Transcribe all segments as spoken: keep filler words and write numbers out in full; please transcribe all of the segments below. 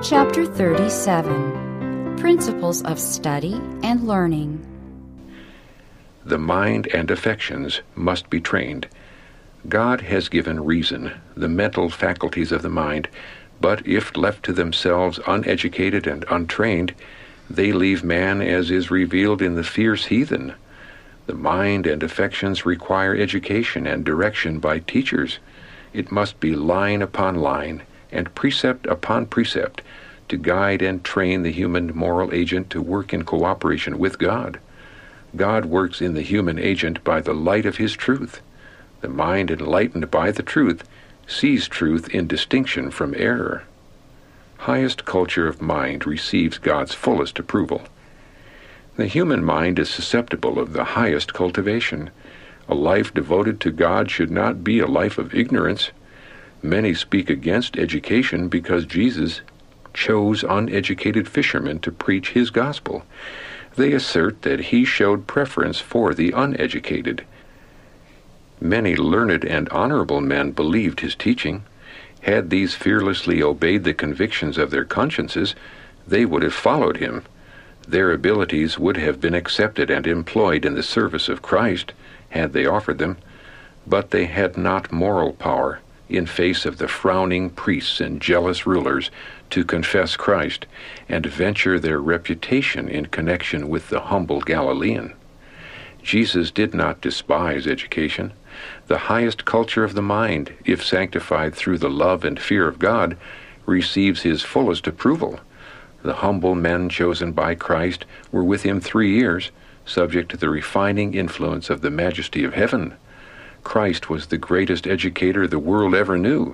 Chapter thirty-seven. Principles of Study and Learning. The mind and affections must be trained. God has given reason, the mental faculties of the mind, but if left to themselves uneducated and untrained, they leave man as is revealed in the fierce heathen. The mind and affections require education and direction by teachers. It must be line upon line, and precept upon precept, to guide and train the human moral agent to work in cooperation with God. God works in the human agent by the light of his truth. The mind enlightened by the truth sees truth in distinction from error. Highest culture of mind receives God's fullest approval. The human mind is susceptible of the highest cultivation. A life devoted to God should not be a life of ignorance. Many speak against education because Jesus chose uneducated fishermen to preach his gospel. They assert that he showed preference for the uneducated. Many learned and honorable men believed his teaching. Had these fearlessly obeyed the convictions of their consciences, they would have followed him. Their abilities would have been accepted and employed in the service of Christ, had they offered them, but they had not moral power, in face of the frowning priests and jealous rulers, to confess Christ and venture their reputation in connection with the humble Galilean. Jesus did not despise education. The highest culture of the mind, if sanctified through the love and fear of God, receives his fullest approval. The humble men chosen by Christ were with him three years, subject to the refining influence of the majesty of heaven. Christ was the greatest educator the world ever knew.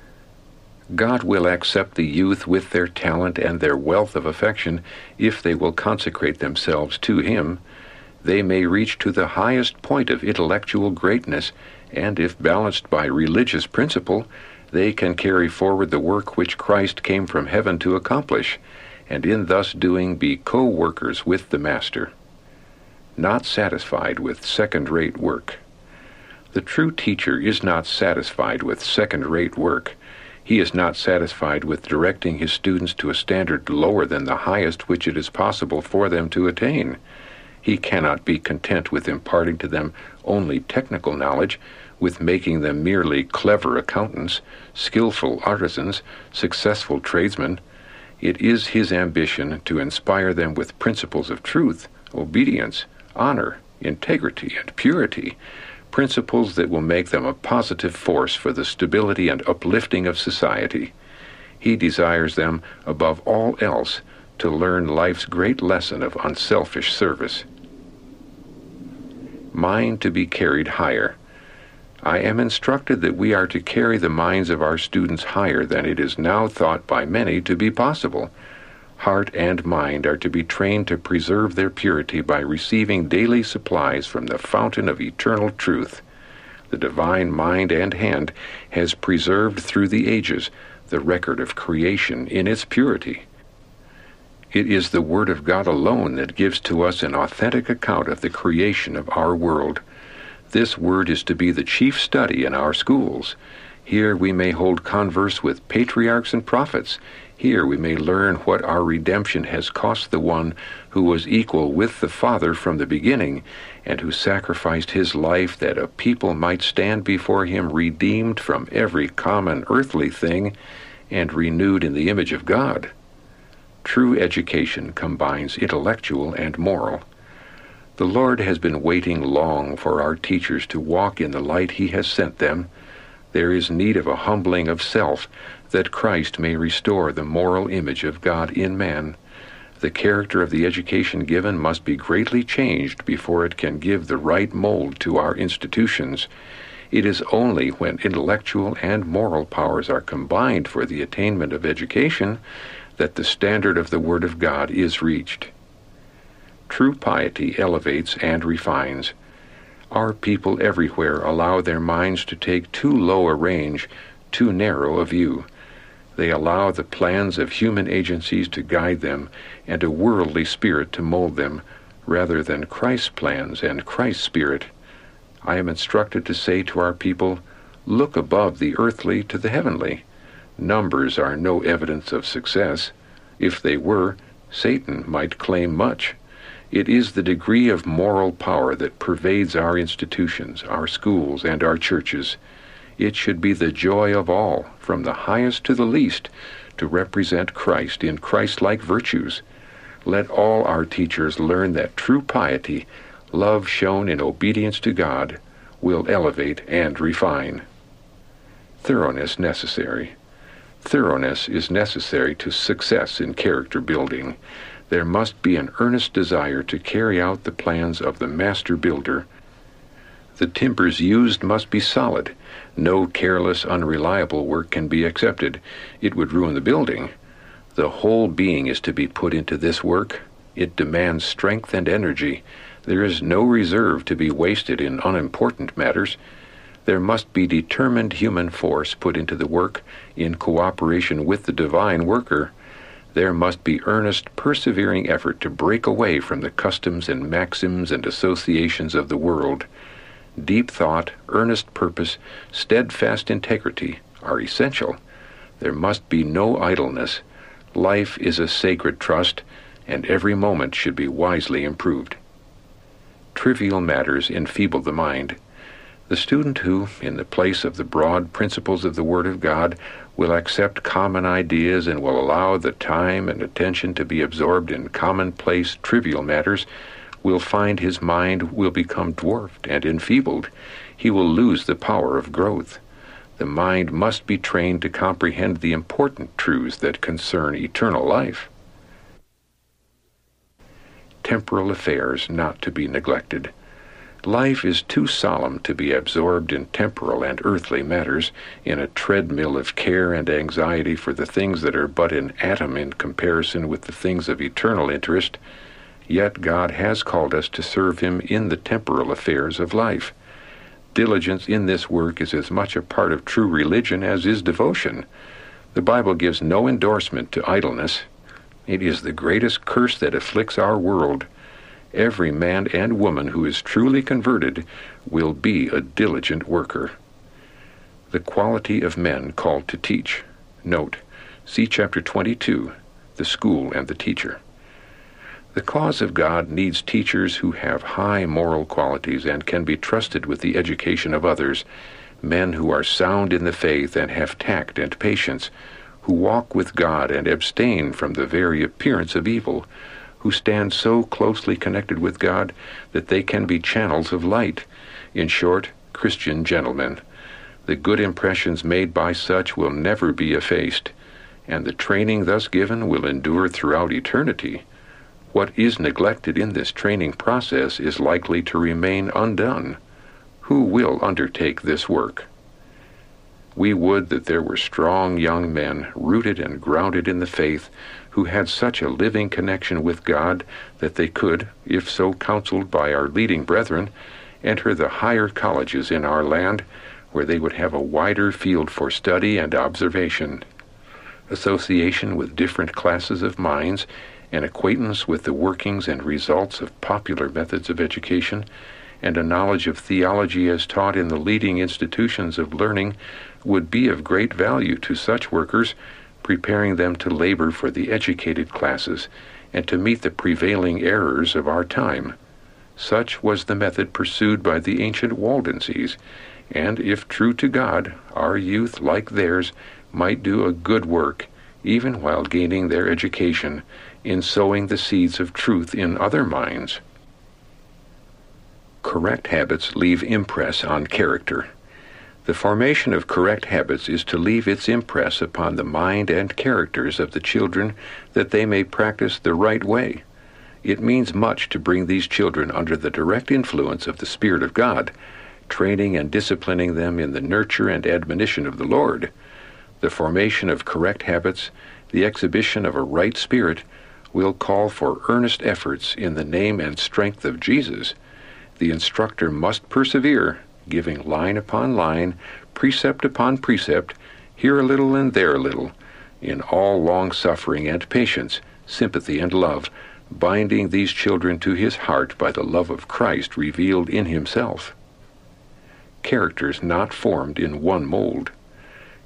God will accept the youth with their talent and their wealth of affection if they will consecrate themselves to him. They may reach to the highest point of intellectual greatness, and if balanced by religious principle, they can carry forward the work which Christ came from heaven to accomplish, and in thus doing be co-workers with the Master. Not satisfied with second-rate work. The true teacher is not satisfied with second-rate work. He is not satisfied with directing his students to a standard lower than the highest which it is possible for them to attain. He cannot be content with imparting to them only technical knowledge, with making them merely clever accountants, skillful artisans, successful tradesmen. It is his ambition to inspire them with principles of truth, obedience, honor, integrity, and purity, principles that will make them a positive force for the stability and uplifting of society. He desires them, above all else, to learn life's great lesson of unselfish service. Mind to be carried higher. I am instructed that we are to carry the minds of our students higher than it is now thought by many to be possible. Heart and mind are to be trained to preserve their purity by receiving daily supplies from the fountain of eternal truth. The divine mind and hand has preserved through the ages the record of creation in its purity. It is the Word of God alone that gives to us an authentic account of the creation of our world. This Word is to be the chief study in our schools. Here we may hold converse with patriarchs and prophets. Here we may learn what our redemption has cost the one who was equal with the Father from the beginning, and who sacrificed his life that a people might stand before him redeemed from every common earthly thing and renewed in the image of God. True education combines intellectual and moral. The Lord has been waiting long for our teachers to walk in the light he has sent them. There is need of a humbling of self, that Christ may restore the moral image of God in man. The character of the education given must be greatly changed before it can give the right mold to our institutions. It is only when intellectual and moral powers are combined for the attainment of education that the standard of the Word of God is reached. True piety elevates and refines. Our people everywhere allow their minds to take too low a range, too narrow a view. They allow the plans of human agencies to guide them and a worldly spirit to mold them, rather than Christ's plans and Christ's spirit. I am instructed to say to our people, look above the earthly to the heavenly. Numbers are no evidence of success. If they were, Satan might claim much. It is the degree of moral power that pervades our institutions, our schools, and our churches. It should be the joy of all, from the highest to the least, to represent Christ in Christ-like virtues. Let all our teachers learn that true piety, love shown in obedience to God, will elevate and refine. Thoroughness necessary. Thoroughness is necessary to success in character building. There must be an earnest desire to carry out the plans of the master builder. The timbers used must be solid. No careless, unreliable work can be accepted. It would ruin the building. The whole being is to be put into this work. It demands strength and energy. There is no reserve to be wasted in unimportant matters. There must be determined human force put into the work in cooperation with the divine worker. There must be earnest, persevering effort to break away from the customs and maxims and associations of the world. Deep thought, earnest purpose, steadfast integrity are essential. There must be no idleness. Life is a sacred trust, and every moment should be wisely improved. Trivial matters enfeeble the mind. The student who, in the place of the broad principles of the Word of God, will accept common ideas and will allow the time and attention to be absorbed in commonplace, trivial matters, will find his mind will become dwarfed and enfeebled. He will lose the power of growth. The mind must be trained to comprehend the important truths that concern eternal life. Temporal affairs not to be neglected. Life is too solemn to be absorbed in temporal and earthly matters, in a treadmill of care and anxiety for the things that are but an atom in comparison with the things of eternal interest. Yet God has called us to serve Him in the temporal affairs of life. Diligence in this work is as much a part of true religion as is devotion. The Bible gives no endorsement to idleness. It is the greatest curse that afflicts our world. Every man and woman who is truly converted will be a diligent worker. The quality of men called to teach. Note, see chapter twenty-two, The School and the Teacher. The cause of God needs teachers who have high moral qualities and can be trusted with the education of others, men who are sound in the faith and have tact and patience, who walk with God and abstain from the very appearance of evil, who stand so closely connected with God that they can be channels of light. In short, Christian gentlemen. The good impressions made by such will never be effaced, and the training thus given will endure throughout eternity. What is neglected in this training process is likely to remain undone. Who will undertake this work? We would that there were strong young men, rooted and grounded in the faith, who had such a living connection with God that they could, if so counseled by our leading brethren, enter the higher colleges in our land, where they would have a wider field for study and observation. Association with different classes of minds, an acquaintance with the workings and results of popular methods of education, and a knowledge of theology as taught in the leading institutions of learning would be of great value to such workers, preparing them to labor for the educated classes and to meet the prevailing errors of our time. Such was the method pursued by the ancient Waldenses, and if true to God, our youth, like theirs, might do a good work, even while gaining their education, in sowing the seeds of truth in other minds. Correct habits leave impress on character. The formation of correct habits is to leave its impress upon the mind and characters of the children that they may practice the right way. It means much to bring these children under the direct influence of the Spirit of God, training and disciplining them in the nurture and admonition of the Lord. The formation of correct habits, the exhibition of a right spirit, will call for earnest efforts in the name and strength of Jesus. The instructor must persevere, giving line upon line, precept upon precept, here a little and there a little, in all long-suffering and patience, sympathy and love, binding these children to his heart by the love of Christ revealed in himself. Characters not formed in one mold.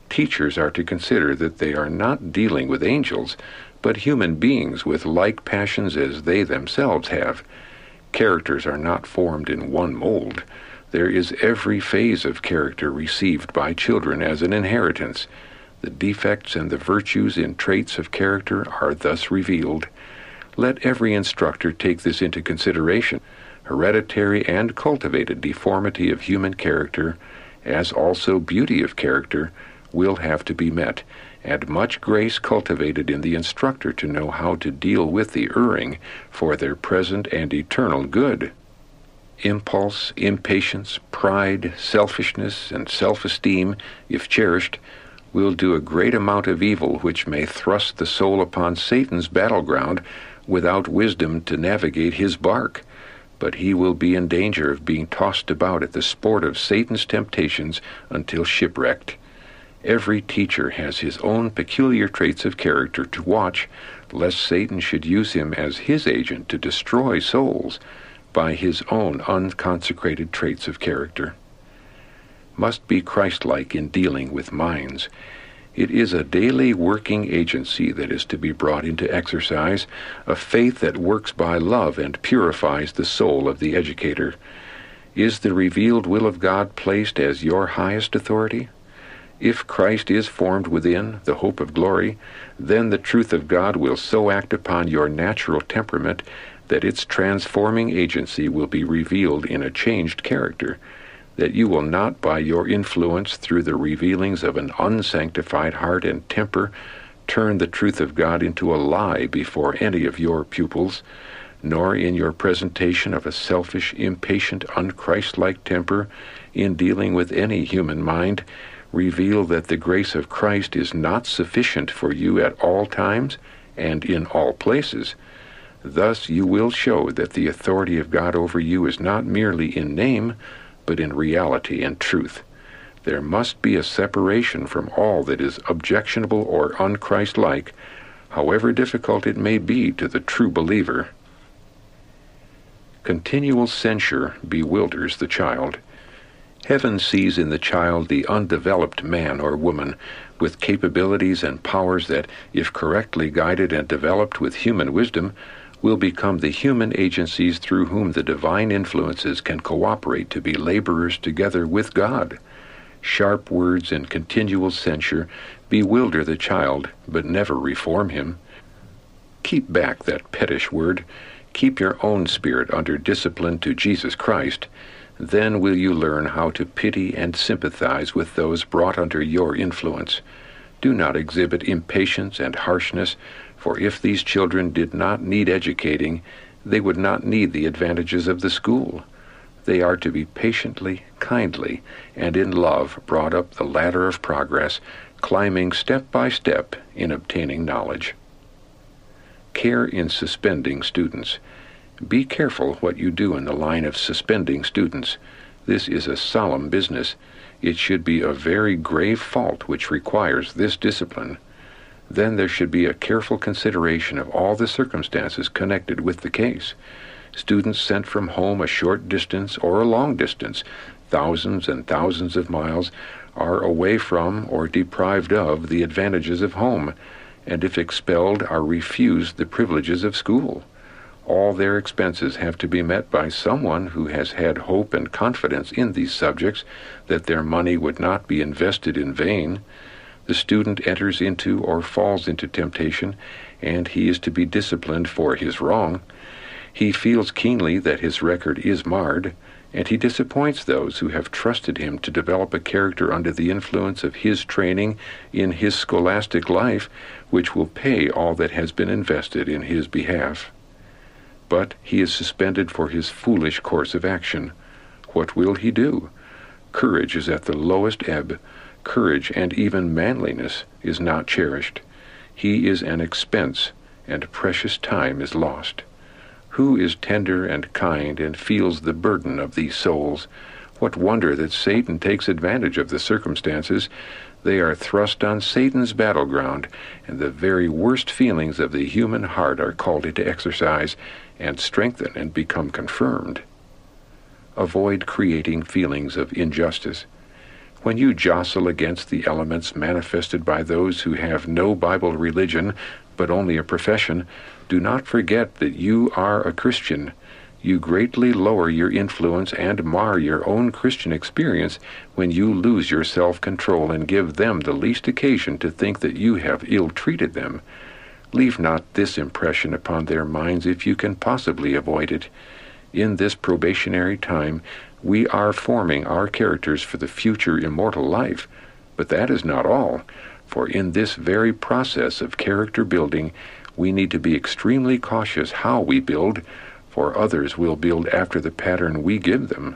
Teachers are to consider that they are not dealing with angels, but human beings with like passions as they themselves have. Characters are not formed in one mold. There is every phase of character received by children as an inheritance. The defects and the virtues in traits of character are thus revealed. Let every instructor take this into consideration. Hereditary and cultivated deformity of human character, as also beauty of character, will have to be met, and much grace cultivated in the instructor to know how to deal with the erring for their present and eternal good. Impulse, impatience, pride, selfishness, and self-esteem, if cherished, will do a great amount of evil which may thrust the soul upon Satan's battleground without wisdom to navigate his bark. But he will be in danger of being tossed about at the sport of Satan's temptations until shipwrecked. Every teacher has his own peculiar traits of character to watch, lest Satan should use him as his agent to destroy souls by his own unconsecrated traits of character. Must be Christ-like in dealing with minds. It is a daily working agency that is to be brought into exercise, a faith that works by love and purifies the soul of the educator. Is the revealed will of God placed as your highest authority? If Christ is formed within, the hope of glory, then the truth of God will so act upon your natural temperament that its transforming agency will be revealed in a changed character, that you will not by your influence through the revealings of an unsanctified heart and temper turn the truth of God into a lie before any of your pupils, nor in your presentation of a selfish, impatient, unchristlike temper in dealing with any human mind reveal that the grace of Christ is not sufficient for you at all times and in all places. Thus you will show that the authority of God over you is not merely in name, but in reality and truth. There must be a separation from all that is objectionable or unchristlike, however difficult it may be to the true believer. Continual censure bewilders the child. Heaven sees in the child the undeveloped man or woman with capabilities and powers that, if correctly guided and developed with human wisdom, will become the human agencies through whom the divine influences can cooperate to be laborers together with God. Sharp words and continual censure bewilder the child, but never reform him. Keep back that pettish word. Keep your own spirit under discipline to Jesus Christ. Then will you learn how to pity and sympathize with those brought under your influence. Do not exhibit impatience and harshness, for if these children did not need educating, they would not need the advantages of the school. They are to be patiently, kindly, and in love brought up the ladder of progress, climbing step by step in obtaining knowledge. Care in suspending students. Be careful what you do in the line of suspending students. This is a solemn business. It should be a very grave fault which requires this discipline. Then there should be a careful consideration of all the circumstances connected with the case. Students sent from home a short distance or a long distance, thousands and thousands of miles, are away from or deprived of the advantages of home, and if expelled are refused the privileges of school. All their expenses have to be met by someone who has had hope and confidence in these subjects that their money would not be invested in vain. The student enters into or falls into temptation, and he is to be disciplined for his wrong. He feels keenly that his record is marred, and he disappoints those who have trusted him to develop a character under the influence of his training in his scholastic life, which will pay all that has been invested in his behalf. But he is suspended for his foolish course of action. What will he do? Courage is at the lowest ebb. Courage and even manliness is not cherished. He is an expense, and precious time is lost. Who is tender and kind and feels the burden of these souls? What wonder that Satan takes advantage of the circumstances. They are thrust on Satan's battleground, and the very worst feelings of the human heart are called into exercise, and strengthen and become confirmed. Avoid creating feelings of injustice. When you jostle against the elements manifested by those who have no Bible religion, but only a profession, do not forget that you are a Christian. You greatly lower your influence and mar your own Christian experience when you lose your self-control and give them the least occasion to think that you have ill-treated them. Leave not this impression upon their minds if you can possibly avoid it. In this probationary time, we are forming our characters for the future immortal life. But that is not all, for in this very process of character building, we need to be extremely cautious how we build, for others will build after the pattern we give them.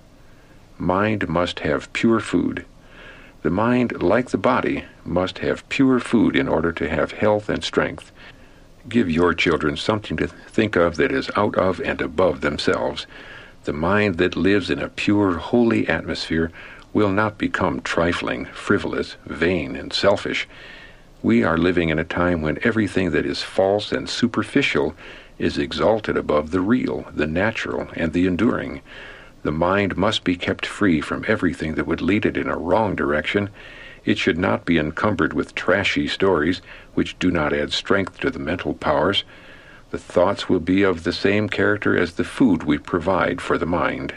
Mind must have pure food. The mind, like the body, must have pure food in order to have health and strength. Give your children something to think of that is out of and above themselves. The mind that lives in a pure, holy atmosphere will not become trifling, frivolous, vain, and selfish. We are living in a time when everything that is false and superficial is exalted above the real, the natural, and the enduring. The mind must be kept free from everything that would lead it in a wrong direction. It should not be encumbered with trashy stories which do not add strength to the mental powers. The thoughts will be of the same character as the food we provide for the mind.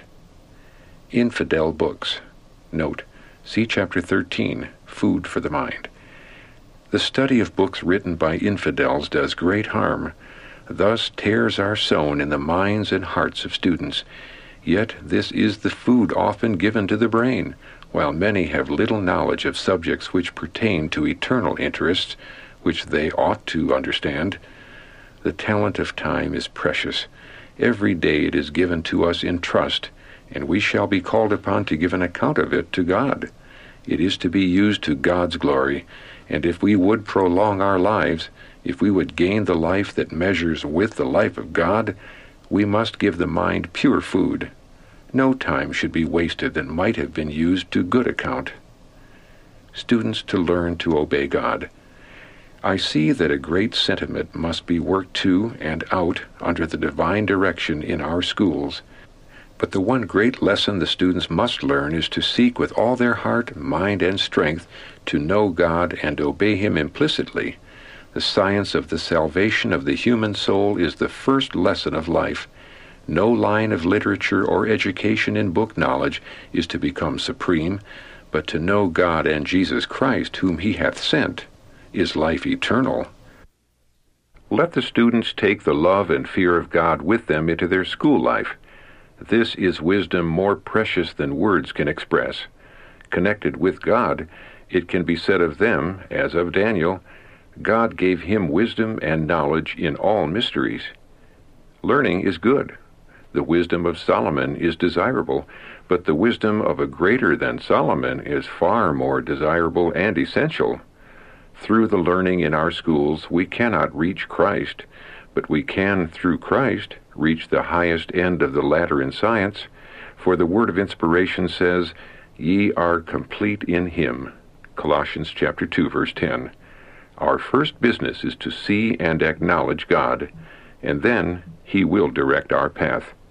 Infidel books. Note, see Chapter thirteen, Food for the Mind. The study of books written by infidels does great harm. Thus tares are sown in the minds and hearts of students. Yet this is the food often given to the brain, while many have little knowledge of subjects which pertain to eternal interests, which they ought to understand. The talent of time is precious. Every day it is given to us in trust, and we shall be called upon to give an account of it to God. It is to be used to God's glory, and if we would prolong our lives, if we would gain the life that measures with the life of God, we must give the mind pure food. No time should be wasted that might have been used to good account. Students to learn to obey God. I see that a great sentiment must be worked to and out under the divine direction in our schools. But the one great lesson the students must learn is to seek with all their heart, mind, and strength to know God and obey Him implicitly. The science of the salvation of the human soul is the first lesson of life. No line of literature or education in book knowledge is to become supreme, but to know God and Jesus Christ, whom He hath sent, is life eternal. Let the students take the love and fear of God with them into their school life. This is wisdom more precious than words can express. Connected with God, it can be said of them, as of Daniel, God gave him wisdom and knowledge in all mysteries. Learning is good. The wisdom of Solomon is desirable, but the wisdom of a greater than Solomon is far more desirable and essential. Through the learning in our schools, we cannot reach Christ, but we can, through Christ, reach the highest end of the ladder in science, for the word of inspiration says, "Ye are complete in Him." Colossians chapter two, verse ten. Our first business is to see and acknowledge God, and then He will direct our path.